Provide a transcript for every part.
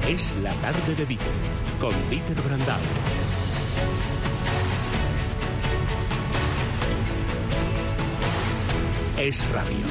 Es la tarde de Dieter, con Dieter Brandau. Es radio.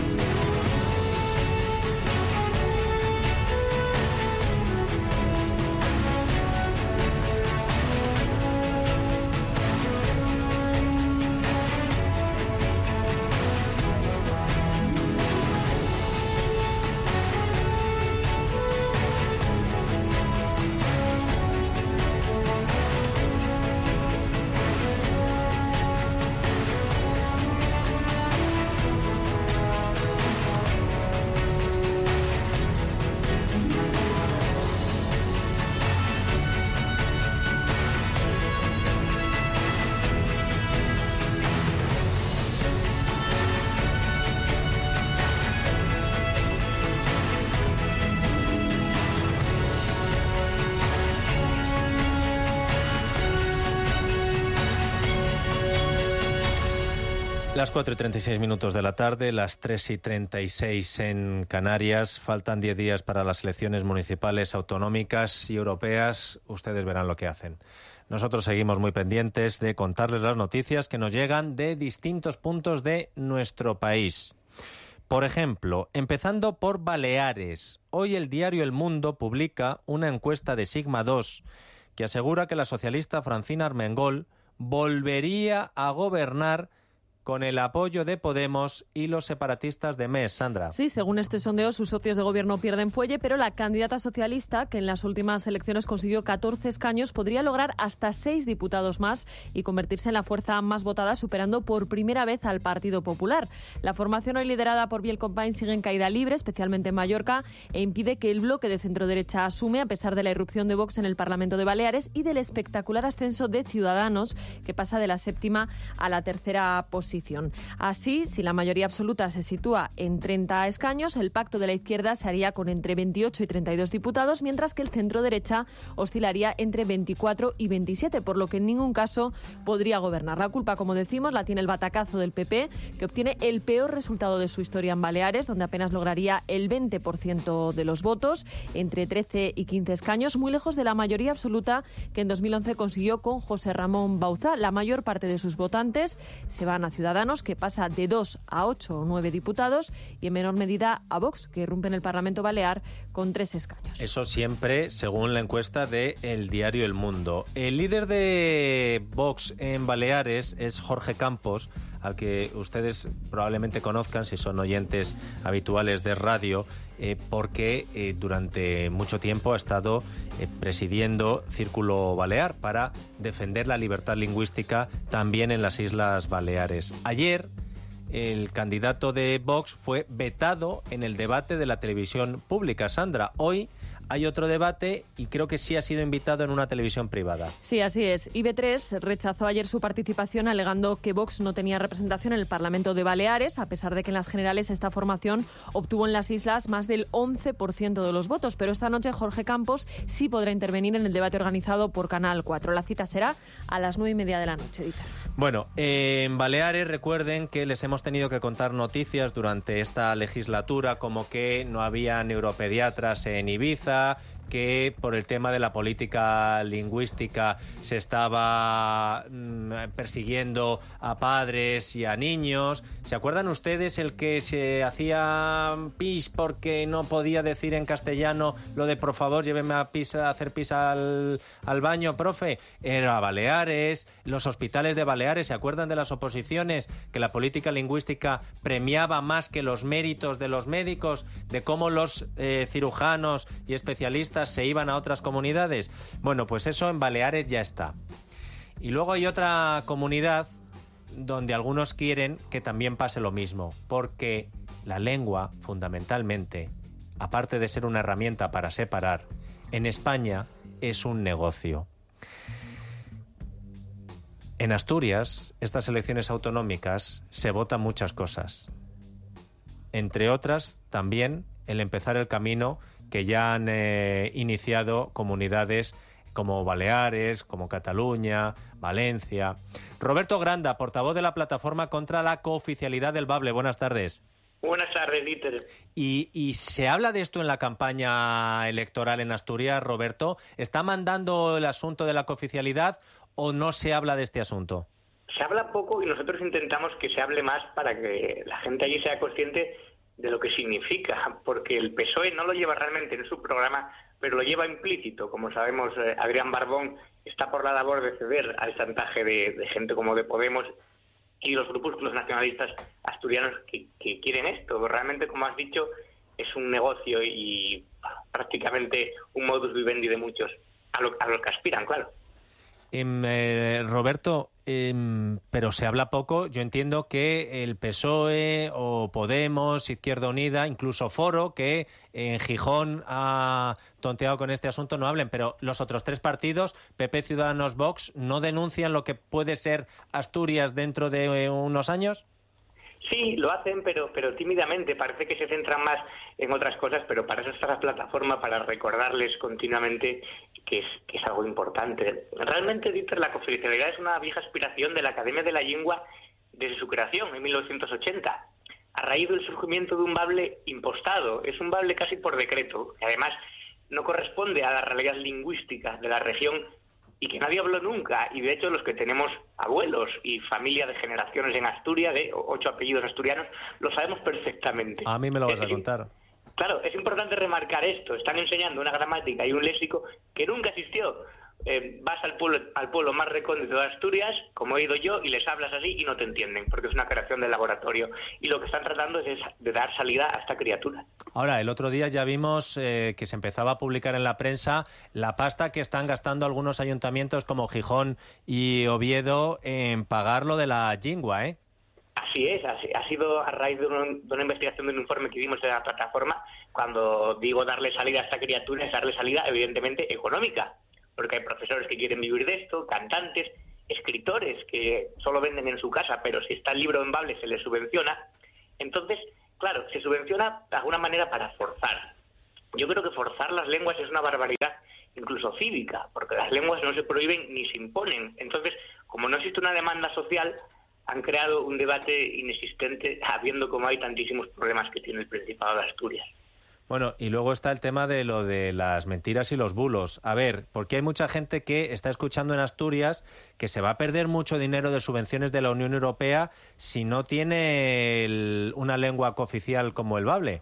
Las 4:36 de la tarde, las 3:36 en Canarias. Faltan 10 días para las elecciones municipales, autonómicas y europeas. Ustedes verán lo que hacen. Nosotros seguimos muy pendientes de contarles las noticias que nos llegan de distintos puntos de nuestro país. Por ejemplo, empezando por Baleares. Hoy el diario El Mundo publica una encuesta de Sigma 2 que asegura que la socialista Francina Armengol volvería a gobernar con el apoyo de Podemos y los separatistas de MES. Sandra. Sí, según este sondeo, sus socios de gobierno pierden fuelle, pero la candidata socialista, que en las últimas elecciones consiguió 14 escaños, podría lograr hasta 6 diputados más y convertirse en la fuerza más votada, superando por primera vez al Partido Popular. La formación hoy liderada por Biel Compain sigue en caída libre, especialmente en Mallorca, e impide que el bloque de centro-derecha asume, a pesar de la irrupción de Vox en el Parlamento de Baleares y del espectacular ascenso de Ciudadanos, que pasa de la séptima a la tercera posición. Así, si la mayoría absoluta se sitúa en 30 escaños, el pacto de la izquierda se haría con entre 28 y 32 diputados, mientras que el centro-derecha oscilaría entre 24 y 27, por lo que en ningún caso podría gobernar. La culpa, como decimos, la tiene el batacazo del PP, que obtiene el peor resultado de su historia en Baleares, donde apenas lograría el 20% de los votos, entre 13 y 15 escaños, muy lejos de la mayoría absoluta que en 2011 consiguió con José Ramón Bauzá. La mayor parte de sus votantes se van a Ciudadanos, que pasa de 2 a 8 o 9 diputados, y en menor medida a Vox, que irrumpe en el Parlamento Balear con 3 escaños. Eso siempre según la encuesta de El Diario El Mundo. El líder de Vox en Baleares es Jorge Campos, al que ustedes probablemente conozcan si son oyentes habituales de radio, porque durante mucho tiempo ha estado presidiendo Círculo Balear para defender la libertad lingüística también en las Islas Baleares. Ayer, el candidato de Vox fue vetado en el debate de la televisión pública. Sandra, hoy hay otro debate y creo que sí ha sido invitado en una televisión privada. Sí, así es. IB3 rechazó ayer su participación alegando que Vox no tenía representación en el Parlamento de Baleares, a pesar de que en las generales esta formación obtuvo en las islas más del 11% de los votos. Pero esta noche Jorge Campos sí podrá intervenir en el debate organizado por Canal 4. La cita será a las 9:30 de la noche, dice. Bueno, en Baleares recuerden que les hemos tenido que contar noticias durante esta legislatura, como que no había neuropediatras en Ibiza, que por el tema de la política lingüística se estaba persiguiendo a padres y a niños. ¿Se acuerdan ustedes el que se hacía pis porque no podía decir en castellano lo de por favor lléveme a hacer pis al baño, profe? Era Baleares, los hospitales de Baleares. ¿Se acuerdan de las oposiciones? Que la política lingüística premiaba más que los méritos de los médicos, de cómo los cirujanos y especialistas se iban a otras comunidades. Bueno, pues eso en Baleares ya está. Y luego hay otra comunidad donde algunos quieren que también pase lo mismo, porque la lengua, fundamentalmente, aparte de ser una herramienta para separar, en España es un negocio. En Asturias, estas elecciones autonómicas, se votan muchas cosas. Entre otras, también el empezar el camino que ya han iniciado comunidades como Baleares, como Cataluña, Valencia. Roberto Granda, portavoz de la Plataforma contra la Cooficialidad del Bable. Buenas tardes. Buenas tardes, Dieter. ¿Y se habla de esto en la campaña electoral en Asturias, Roberto? ¿Está mandando el asunto de la cooficialidad o no se habla de este asunto? Se habla poco y nosotros intentamos que se hable más para que la gente allí sea consciente de lo que significa, porque el PSOE no lo lleva realmente en su programa, pero lo lleva implícito. Como sabemos, Adrián Barbón está por la labor de ceder al chantaje de gente como de Podemos y los grupúsculos nacionalistas asturianos que quieren esto. Realmente, como has dicho, es un negocio y prácticamente un modus vivendi de muchos, a lo que aspiran, claro. Roberto, pero se habla poco. Yo entiendo que el PSOE o Podemos, Izquierda Unida, incluso Foro, que en Gijón ha tonteado con este asunto, no hablen, pero los otros tres partidos, PP, Ciudadanos, Vox, ¿no denuncian lo que puede ser Asturias dentro de unos años? Sí, lo hacen, pero tímidamente. Parece que se centran más en otras cosas, pero para eso está la plataforma, para recordarles continuamente que es algo importante. Realmente, Dieter, la cooficialidad es una vieja aspiración de la Academia de la Lengua desde su creación, en 1980, a raíz del surgimiento de un bable impostado. Es un bable casi por decreto, que además no corresponde a la realidad lingüística de la región y que nadie habló nunca, y de hecho los que tenemos abuelos y familia de generaciones en Asturias, de 8 apellidos asturianos, lo sabemos perfectamente. A mí me lo vas a contar. Claro, es importante remarcar esto. Están enseñando una gramática y un léxico que nunca existió. Vas al pueblo más recóndito de Asturias, como he ido yo, y les hablas así y no te entienden, porque es una creación del laboratorio. Y lo que están tratando es de dar salida a esta criatura. Ahora, el otro día ya vimos que se empezaba a publicar en la prensa la pasta que están gastando algunos ayuntamientos como Gijón y Oviedo en pagar lo de la lingua, ¿eh? Así es, ha sido a raíz de una investigación de un informe que vimos en la plataforma. Cuando digo darle salida a esta criatura, es darle salida evidentemente económica, porque hay profesores que quieren vivir de esto, cantantes, escritores que solo venden en su casa, pero si está el libro en Bable se les subvenciona. Entonces, claro, se subvenciona de alguna manera para forzar. Yo creo que forzar las lenguas es una barbaridad, incluso cívica, porque las lenguas no se prohíben ni se imponen. Entonces, como no existe una demanda social, han creado un debate inexistente, habiendo como hay tantísimos problemas que tiene el Principado de Asturias. Bueno, y luego está el tema de lo de las mentiras y los bulos. A ver, porque hay mucha gente que está escuchando en Asturias que se va a perder mucho dinero de subvenciones de la Unión Europea si no tiene una lengua cooficial como el bable.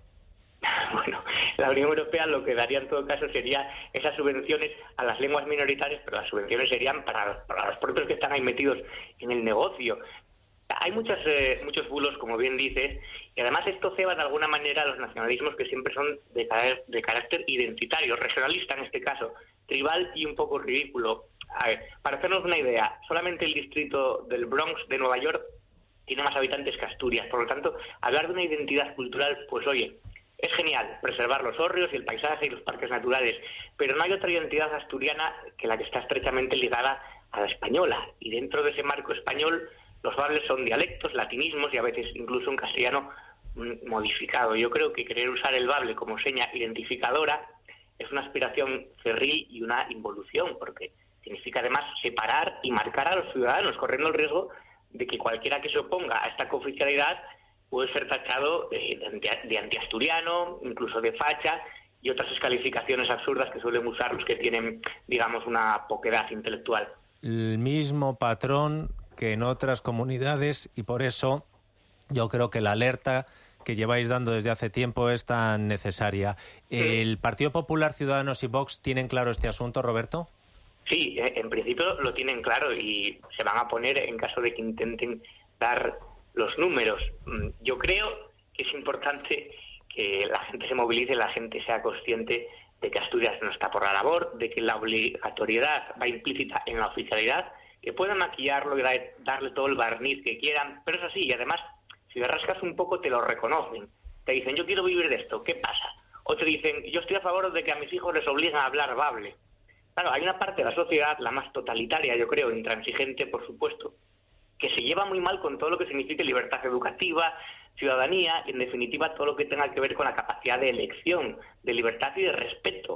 Bueno, la Unión Europea lo que daría en todo caso sería esas subvenciones a las lenguas minoritarias, pero las subvenciones serían para los propios que están ahí metidos en el negocio. Hay muchos bulos, como bien dices, y además esto ceba de alguna manera a los nacionalismos que siempre son de carácter identitario, regionalista en este caso, tribal y un poco ridículo. A ver, para hacernos una idea, solamente el distrito del Bronx de Nueva York tiene más habitantes que Asturias, por lo tanto, hablar de una identidad cultural, pues oye, es genial, preservar los hórreos y el paisaje y los parques naturales, pero no hay otra identidad asturiana que la que está estrechamente ligada a la española, y dentro de ese marco español los bables son dialectos, latinismos y a veces incluso un castellano modificado. Yo creo que querer usar el bable como seña identificadora es una aspiración cerril y una involución, porque significa además separar y marcar a los ciudadanos, corriendo el riesgo de que cualquiera que se oponga a esta cooficialidad puede ser tachado de antiasturiano, incluso de facha, y otras descalificaciones absurdas que suelen usar los que tienen, digamos, una poquedad intelectual. El mismo patrón que en otras comunidades, y por eso yo creo que la alerta que lleváis dando desde hace tiempo es tan necesaria. ¿El Partido Popular, Ciudadanos y Vox tienen claro este asunto, Roberto? Sí, en principio lo tienen claro y se van a poner en caso de que intenten dar los números. Yo creo que es importante que la gente se movilice, la gente sea consciente de que Asturias no está por la labor, de que la obligatoriedad va implícita en la oficialidad, que pueden maquillarlo y darle todo el barniz que quieran, pero es así, y además, si le rascas un poco te lo reconocen. Te dicen, yo quiero vivir de esto, ¿qué pasa? O te dicen, yo estoy a favor de que a mis hijos les obliguen a hablar bable. Claro, hay una parte de la sociedad, la más totalitaria, yo creo, intransigente, por supuesto, que se lleva muy mal con todo lo que signifique libertad educativa, ciudadanía, y en definitiva todo lo que tenga que ver con la capacidad de elección, de libertad y de respeto.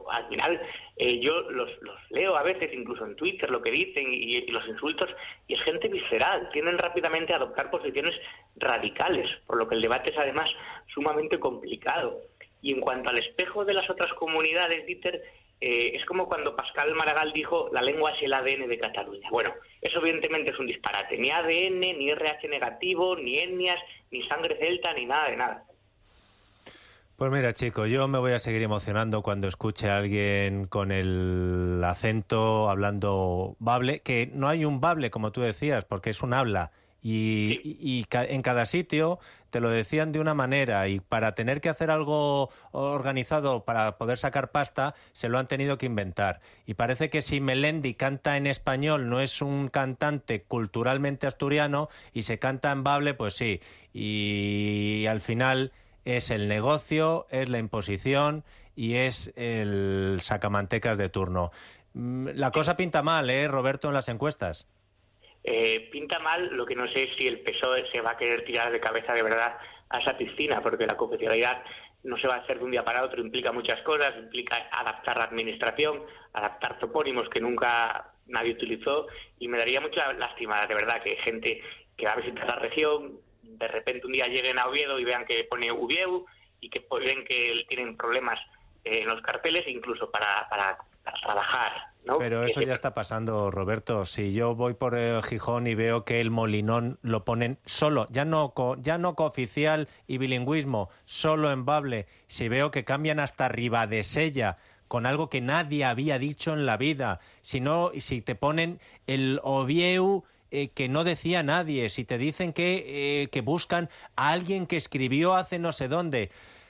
pero al final yo los leo a veces, incluso en Twitter, lo que dicen y los insultos, y es gente visceral, tienden rápidamente a adoptar posiciones radicales, por lo que el debate es además sumamente complicado. Y en cuanto al espejo de las otras comunidades, Dieter, es como cuando Pascal Maragall dijo la lengua es el ADN de Cataluña. Bueno, eso evidentemente es un disparate. Ni ADN, ni RH negativo, ni etnias, ni sangre celta, ni nada de nada. Pues mira, chico, yo me voy a seguir emocionando cuando escuche a alguien con el acento hablando bable, que no hay un bable, como tú decías, porque es un habla. Y en cada sitio te lo decían de una manera, y para tener que hacer algo organizado para poder sacar pasta se lo han tenido que inventar. Y parece que si Melendi canta en español no es un cantante culturalmente asturiano y se canta en bable, pues sí. Y al final es el negocio, es la imposición y es el sacamantecas de turno. La cosa pinta mal, Roberto, en las encuestas. Pinta mal, lo que no sé es si el PSOE se va a querer tirar de cabeza de verdad a esa piscina, porque la cooficialidad no se va a hacer de un día para otro, implica muchas cosas, implica adaptar la administración, adaptar topónimos que nunca nadie utilizó, y me daría mucha lástima, de verdad, que gente que va a visitar la región, de repente un día lleguen a Oviedo y vean que pone Uvieu y que ven que tienen problemas en los carteles, incluso para trabajar, ¿no? Pero eso ya está pasando, Roberto. Si yo voy por Gijón y veo que el Molinón lo ponen solo, ya no cooficial y bilingüismo, solo en bable, si veo que cambian hasta Ribadesella con algo que nadie había dicho en la vida, si te ponen el Ovieu que no decía nadie, si te dicen que buscan a alguien que escribió hace no sé dónde.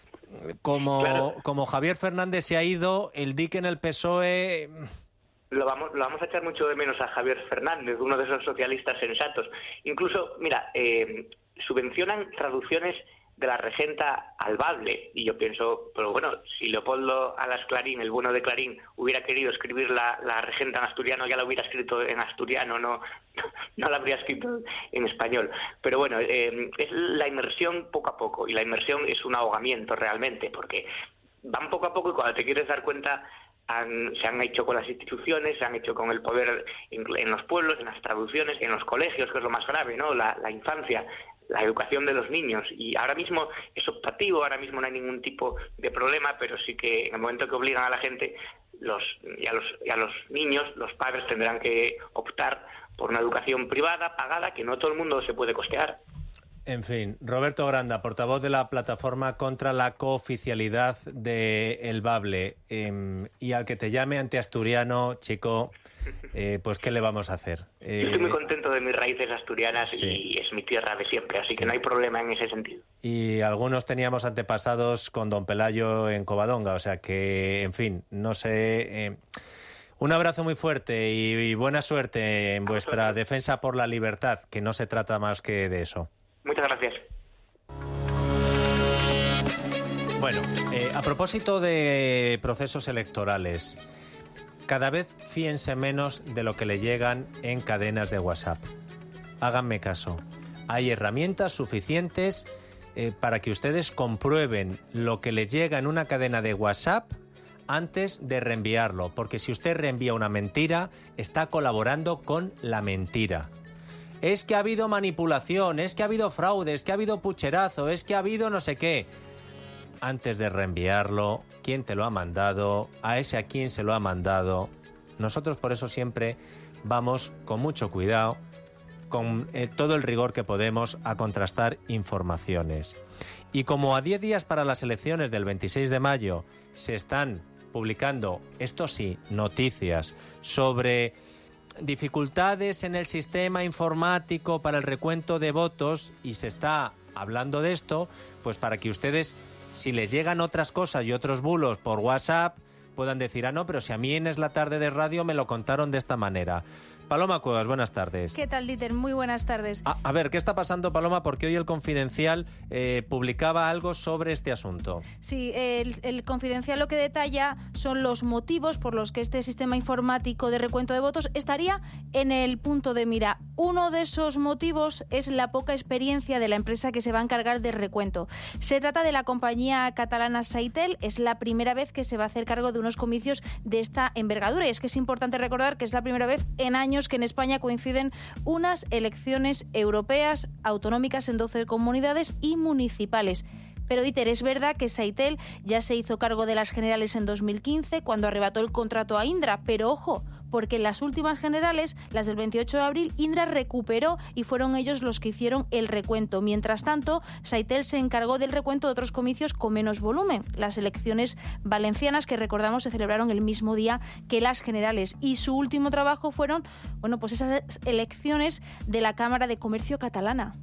Como Javier Fernández se ha ido, el dique en el PSOE... Lo vamos a echar mucho de menos a Javier Fernández, uno de esos socialistas sensatos. Incluso, mira, subvencionan traducciones de la regenta al bable, y yo pienso, pero bueno, si Leopoldo Alas Clarín, el bueno de Clarín, hubiera querido escribir la regenta en asturiano, ya la hubiera escrito en asturiano, no la habría escrito en español. Pero bueno, es la inmersión poco a poco, y la inmersión es un ahogamiento realmente, porque van poco a poco, y cuando te quieres dar cuenta se han hecho con las instituciones, se han hecho con el poder en los pueblos, en las traducciones, en los colegios, que es lo más grave, ¿no? La infancia, la educación de los niños, y ahora mismo es optativo, ahora mismo no hay ningún tipo de problema, pero sí que en el momento que obligan a la gente, a los niños, los padres tendrán que optar por una educación privada, pagada, que no todo el mundo se puede costear. En fin, Roberto Granda, portavoz de la plataforma contra la cooficialidad del bable, y al que te llame antiasturiano, chico, pues ¿qué le vamos a hacer? Yo estoy muy contento de mis raíces asturianas, sí. Y es mi tierra de siempre, así que no hay problema en ese sentido. Y algunos teníamos antepasados con don Pelayo en Covadonga, o sea que, en fin, no sé... Un abrazo muy fuerte y buena suerte en vuestra defensa por la libertad, que no se trata más que de eso. Muchas gracias. Bueno, a propósito de procesos electorales, cada vez fíense menos de lo que le llegan en cadenas de WhatsApp. Háganme caso. Hay herramientas suficientes para que ustedes comprueben lo que les llega en una cadena de WhatsApp antes de reenviarlo, porque si usted reenvía una mentira, está colaborando con la mentira. Es que ha habido manipulación, es que ha habido fraude, es que ha habido pucherazo, es que ha habido no sé qué. Antes de reenviarlo, ¿quién te lo ha mandado? A ese a quién se lo ha mandado. Nosotros por eso siempre vamos con mucho cuidado, con todo el rigor que podemos, a contrastar informaciones. Y como a 10 días para las elecciones del 26 de mayo se están publicando, esto sí, noticias sobre dificultades en el sistema informático para el recuento de votos, y se está hablando de esto, pues para que ustedes, si les llegan otras cosas y otros bulos por WhatsApp, puedan decir, no, pero si a mí en Es la Tarde de Radio me lo contaron de esta manera. Paloma Cuevas, buenas tardes. ¿Qué tal, Dieter? Muy buenas tardes. A ver, ¿qué está pasando, Paloma? Porque hoy el Confidencial publicaba algo sobre este asunto. Sí, el Confidencial lo que detalla son los motivos por los que este sistema informático de recuento de votos estaría en el punto de mira. Uno de esos motivos es la poca experiencia de la empresa que se va a encargar del recuento. Se trata de la compañía catalana Saitel. Es la primera vez que se va a hacer cargo de unos comicios de esta envergadura. Y es que es importante recordar que es la primera vez en años que en España coinciden unas elecciones europeas, autonómicas en 12 comunidades y municipales. Pero, Dieter, es verdad que Saitel ya se hizo cargo de las generales en 2015, cuando arrebató el contrato a Indra, pero ojo, porque en las últimas generales, las del 28 de abril, Indra recuperó y fueron ellos los que hicieron el recuento. Mientras tanto, Saitel se encargó del recuento de otros comicios con menos volumen, las elecciones valencianas, que recordamos se celebraron el mismo día que las generales. Y su último trabajo fueron, pues esas elecciones de la Cámara de Comercio catalana.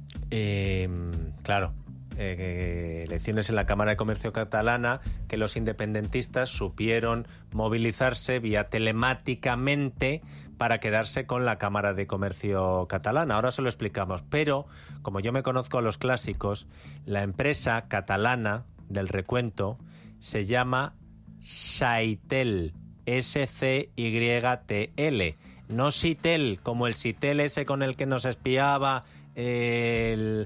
Claro. Elecciones en la Cámara de Comercio catalana, que los independentistas supieron movilizarse vía telemáticamente para quedarse con la Cámara de Comercio catalana. Ahora se lo explicamos, pero como yo me conozco a los clásicos, la empresa catalana del recuento se llama Saitel, S-C-Y-T-L, no Sitel, como el Sitel ese con el que nos espiaba el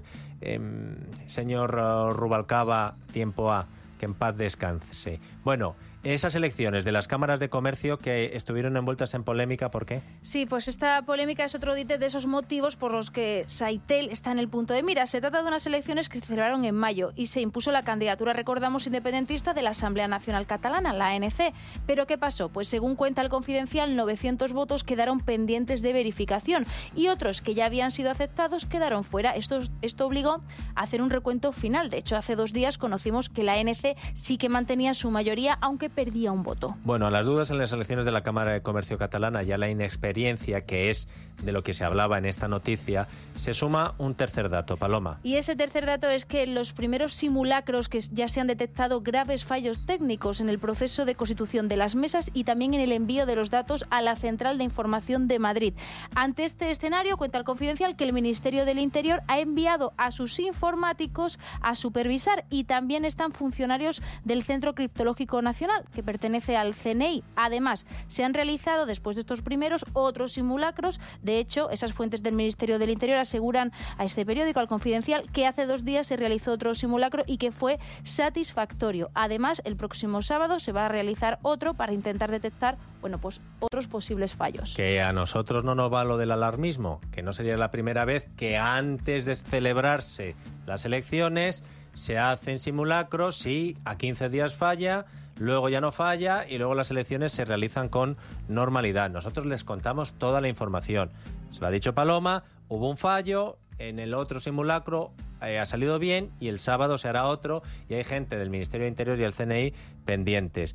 señor Rubalcaba, tiempo A, que en paz descanse. Bueno, esas elecciones de las cámaras de comercio que estuvieron envueltas en polémica, ¿por qué? Sí, pues esta polémica es otro de esos motivos por los que Saitel está en el punto de mira. Se trata de unas elecciones que se celebraron en mayo y se impuso la candidatura, recordamos, independentista de la Asamblea Nacional Catalana, la ANC. ¿Pero qué pasó? Pues según cuenta el Confidencial, 900 votos quedaron pendientes de verificación y otros que ya habían sido aceptados quedaron fuera. Esto obligó a hacer un recuento final. De hecho, hace 2 días conocimos que la ANC sí que mantenía su mayoría, aunque perdía un voto. Bueno, a las dudas en las elecciones de la Cámara de Comercio catalana y a la inexperiencia, que es de lo que se hablaba en esta noticia, se suma un tercer dato, Paloma. Y ese tercer dato es que en los primeros simulacros que ya se han detectado graves fallos técnicos en el proceso de constitución de las mesas y también en el envío de los datos a la Central de Información de Madrid. Ante este escenario, cuenta el Confidencial que el Ministerio del Interior ha enviado a sus informáticos a supervisar, y también están funcionarios del Centro Criptológico Nacional, que pertenece al CNI. Además, se han realizado, después de estos primeros, otros simulacros. De hecho, esas fuentes del Ministerio del Interior aseguran a este periódico, al Confidencial, que hace 2 días se realizó otro simulacro y que fue satisfactorio. Además, el próximo sábado se va a realizar otro para intentar detectar, otros posibles fallos. Que a nosotros no nos va lo del alarmismo, que no sería la primera vez que antes de celebrarse las elecciones se hacen simulacros y a 15 días falla, luego ya no falla y luego las elecciones se realizan con normalidad. Nosotros les contamos toda la información. Se lo ha dicho Paloma, hubo un fallo, en el otro simulacro ha salido bien y el sábado se hará otro y hay gente del Ministerio de Interior y el CNI pendientes.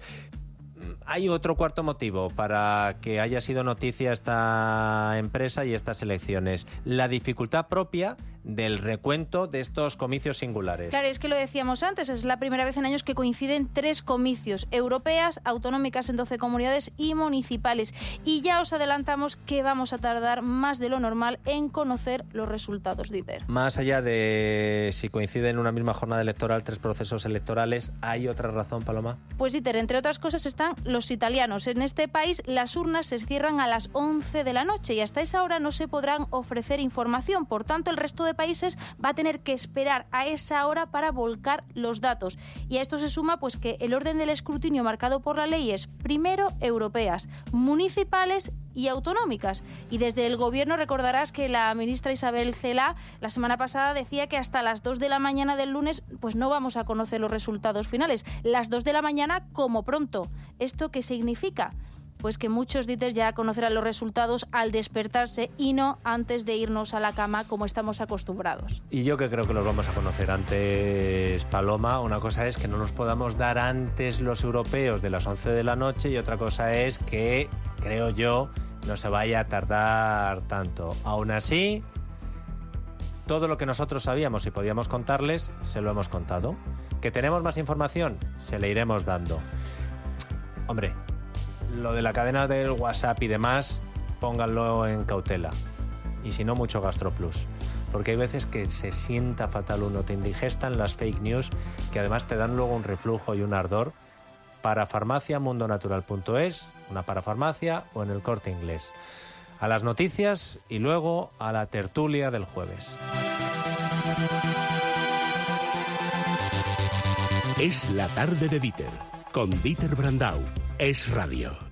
Hay otro cuarto motivo para que haya sido noticia esta empresa y estas elecciones: la dificultad propia del recuento de estos comicios singulares. Claro, es que lo decíamos antes, es la primera vez en años que coinciden 3 comicios: europeas, autonómicas en 12 comunidades y municipales. Y ya os adelantamos que vamos a tardar más de lo normal en conocer los resultados, Dieter. Más allá de si coinciden en una misma jornada electoral 3 procesos electorales, ¿hay otra razón, Paloma? Pues, Dieter, entre otras cosas están los italianos. En este país las urnas se cierran a las 11 de la noche y hasta esa hora no se podrán ofrecer información. Por tanto, el resto de países va a tener que esperar a esa hora para volcar los datos. Y a esto se suma pues que el orden del escrutinio marcado por la ley es primero europeas, municipales y autonómicas. Y desde el Gobierno recordarás que la ministra Isabel Celaá la semana pasada decía que hasta las 2 de la mañana del lunes pues no vamos a conocer los resultados finales. Las 2 de la mañana como pronto. ¿Esto qué significa? Pues que muchos, Dieter, ya conocerán los resultados al despertarse y no antes de irnos a la cama como estamos acostumbrados. Y yo que creo que los vamos a conocer antes, Paloma. Una cosa es que no nos podamos dar antes los europeos de las 11 de la noche y otra cosa es que, creo yo, no se vaya a tardar tanto. Aún así, todo lo que nosotros sabíamos y podíamos contarles, se lo hemos contado. ¿Que tenemos más información? Se le iremos dando. Hombre, lo de la cadena del WhatsApp y demás, pónganlo en cautela. Y si no, mucho GastroPlus. Porque hay veces que se sienta fatal uno, te indigestan las fake news, que además te dan luego un reflujo y un ardor. Parafarmacia, mundonatural.es, una parafarmacia o en el Corte Inglés. A las noticias y luego a la tertulia del jueves. Es la tarde de Dieter, con Dieter Brandau. Es Radio.